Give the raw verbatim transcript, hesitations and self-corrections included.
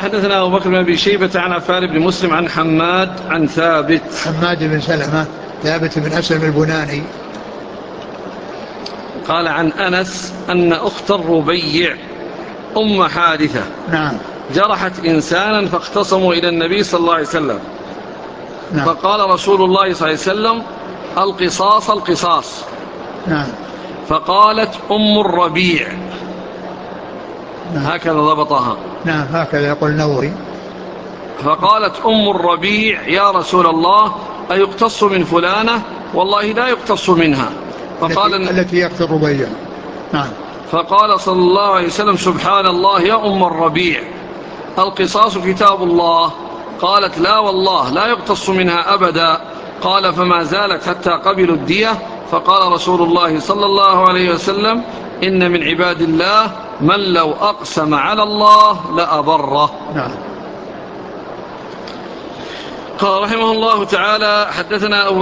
حدثنا أبو بكر بن أبي شيبة عن عفان بن مسلم عن حماد عن ثابت حماد بن سلمة ثابت بن أسلم البناني قال عن أنس أن أخت الربيع أم حارثة نعم جرحت إنسانا فاختصموا إلى النبي صلى الله عليه وسلم نعم فقال رسول الله صلى الله عليه وسلم القصاص القصاص نعم فقالت أم الربيع نعم هكذا ضبطها نعم هكذا يقول النووي. فقالت أم الربيع يا رسول الله أيقتص من فلانة والله لا يقتص منها فقال التي, التي يقتل الربيع. نعم. فقال صلى الله عليه وسلم سبحان الله يا أم الربيع القصاص كتاب الله. قالت لا والله لا يقتص منها أبدا. قال فما زالت حتى قبلوا الدية. فقال رسول الله صلى الله عليه وسلم إن من عباد الله من لو أقسم على الله لأبره. نعم. قال رحمه الله تعالى حدثنا أبو